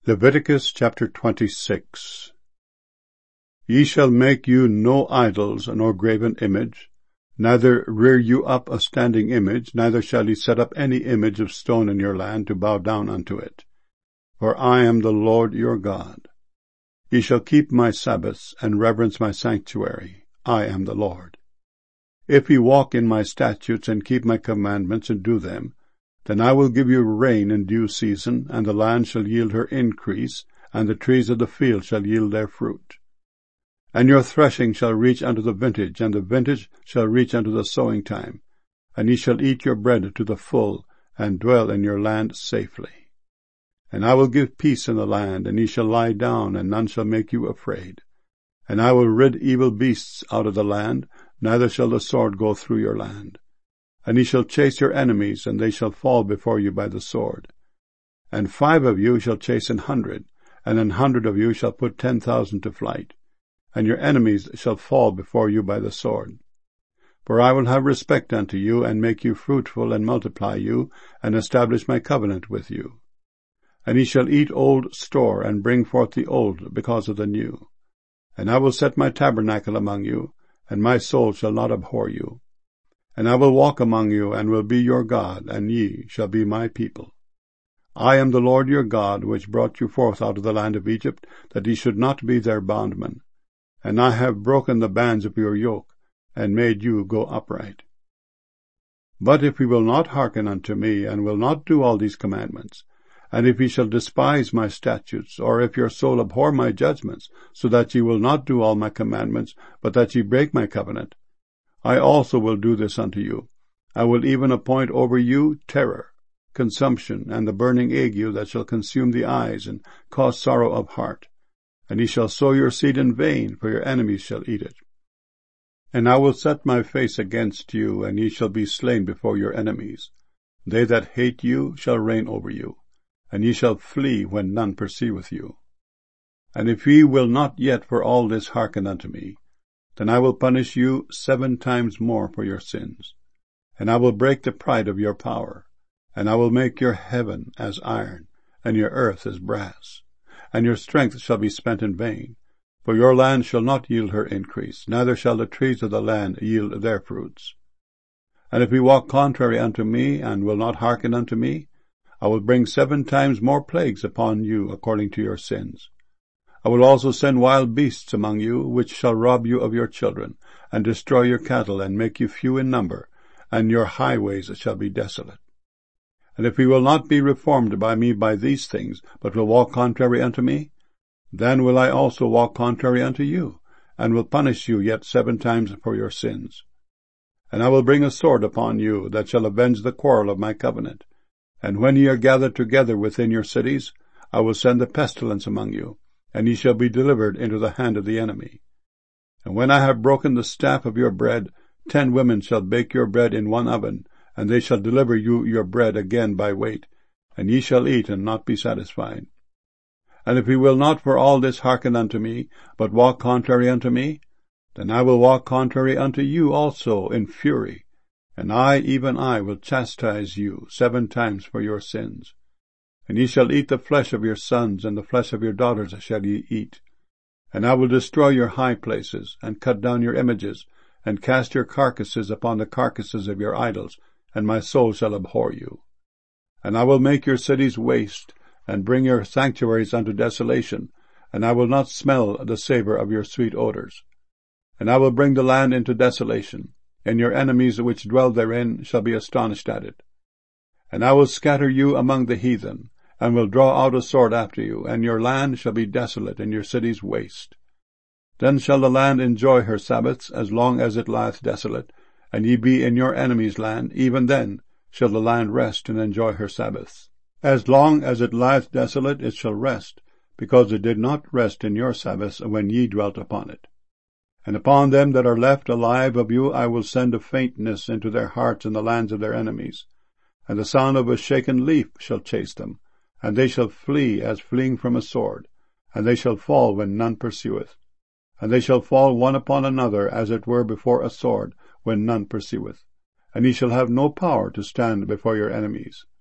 Leviticus chapter 26. Ye shall make you no idols nor graven image, neither rear you up a standing image, neither shall ye set up any image of stone in your land to bow down unto it. For I am the Lord your God. Ye shall keep my Sabbaths and reverence my sanctuary. I am the Lord. If ye walk in my statutes and keep my commandments and do them, then I will give you rain in due season, and the land shall yield her increase, and the trees of the field shall yield their fruit. And your threshing shall reach unto the vintage, and the vintage shall reach unto the sowing time, and ye shall eat your bread to the full, and dwell in your land safely. And I will give peace in the land, and ye shall lie down, and none shall make you afraid. And I will rid evil beasts out of the land, neither shall the sword go through your land. And ye shall chase your enemies, and they shall fall before you by the sword. And 5 of you shall chase 100, and 100 of you shall put 10,000 to flight. And your enemies shall fall before you by the sword. For I will have respect unto you, and make you fruitful, and multiply you, and establish my covenant with you. And ye shall eat old store, and bring forth the old because of the new. And I will set my tabernacle among you, and my soul shall not abhor you. And I will walk among you, and will be your God, and ye shall be my people. I am the Lord your God, which brought you forth out of the land of Egypt, that ye should not be their bondmen. And I have broken the bands of your yoke, and made you go upright. But if ye will not hearken unto me, and will not do all these commandments, and if ye shall despise my statutes, or if your soul abhor my judgments, so that ye will not do all my commandments, but that ye break my covenant, I also will do this unto you. I will even appoint over you terror, consumption, and the burning ague that shall consume the eyes, and cause sorrow of heart. And ye shall sow your seed in vain, for your enemies shall eat it. And I will set my face against you, and ye shall be slain before your enemies. They that hate you shall reign over you, and ye shall flee when none pursueth you. And if ye will not yet for all this hearken unto me, then I will punish you 7 times more for your sins. And I will break the pride of your power, and I will make your heaven as iron, and your earth as brass. And your strength shall be spent in vain, for your land shall not yield her increase, neither shall the trees of the land yield their fruits. And if ye walk contrary unto me, and will not hearken unto me, I will bring 7 times more plagues upon you according to your sins. I will also send wild beasts among you, which shall rob you of your children, and destroy your cattle, and make you few in number, and your highways shall be desolate. And if ye will not be reformed by me by these things, but will walk contrary unto me, then will I also walk contrary unto you, and will punish you yet 7 times for your sins. And I will bring a sword upon you, that shall avenge the quarrel of my covenant. And when ye are gathered together within your cities, I will send the pestilence among you, and ye shall be delivered into the hand of the enemy. And when I have broken the staff of your bread, 10 women shall bake your bread in 1 oven, and they shall deliver you your bread again by weight, and ye shall eat and not be satisfied. And if ye will not for all this hearken unto me, but walk contrary unto me, then I will walk contrary unto you also in fury, and I, even I, will chastise you 7 times for your sins. And ye shall eat the flesh of your sons, and the flesh of your daughters shall ye eat. And I will destroy your high places, and cut down your images, and cast your carcasses upon the carcasses of your idols, and my soul shall abhor you. And I will make your cities waste, and bring your sanctuaries unto desolation, and I will not smell the savour of your sweet odours. And I will bring the land into desolation, and your enemies which dwell therein shall be astonished at it. And I will scatter you among the heathen, and will draw out a sword after you, and your land shall be desolate, and your cities waste. Then shall the land enjoy her Sabbaths as long as it lieth desolate, and ye be in your enemy's land, even then shall the land rest and enjoy her Sabbaths. As long as it lieth desolate it shall rest, because it did not rest in your Sabbaths when ye dwelt upon it. And upon them that are left alive of you I will send a faintness into their hearts in the lands of their enemies, and the sound of a shaken leaf shall chase them, and they shall flee as fleeing from a sword, and they shall fall when none pursueth. And they shall fall one upon another, as it were before a sword, when none pursueth. And ye shall have no power to stand before your enemies.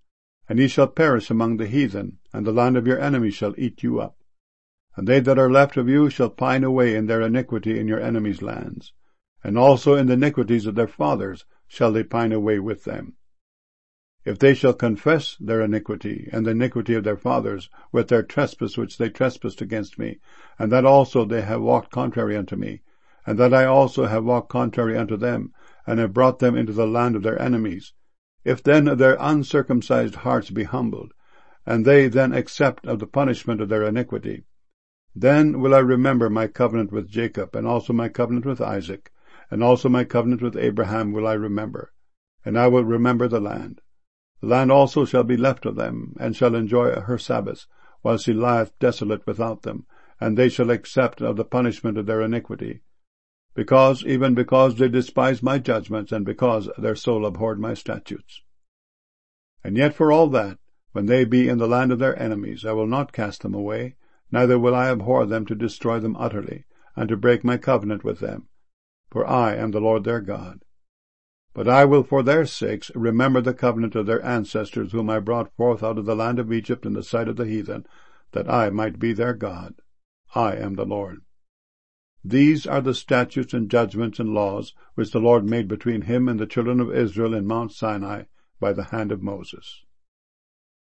And ye shall perish among the heathen, and the land of your enemies shall eat you up. And they that are left of you shall pine away in their iniquity in your enemies' lands, and also in the iniquities of their fathers shall they pine away with them. If they shall confess their iniquity, and the iniquity of their fathers, with their trespass which they trespassed against me, and that also they have walked contrary unto me, and that I also have walked contrary unto them, and have brought them into the land of their enemies, if then their uncircumcised hearts be humbled, and they then accept of the punishment of their iniquity, then will I remember my covenant with Jacob, and also my covenant with Isaac, and also my covenant with Abraham will I remember, and I will remember the land. The land also shall be left of them, and shall enjoy her Sabbaths, while she lieth desolate without them, and they shall accept of the punishment of their iniquity, even because they despise my judgments, and because their soul abhorred my statutes. And yet for all that, when they be in the land of their enemies, I will not cast them away, neither will I abhor them to destroy them utterly, and to break my covenant with them. For I am the Lord their God. But I will for their sakes remember the covenant of their ancestors, whom I brought forth out of the land of Egypt in the sight of the heathen, that I might be their God. I am the Lord. These are the statutes and judgments and laws which the Lord made between him and the children of Israel in Mount Sinai by the hand of Moses.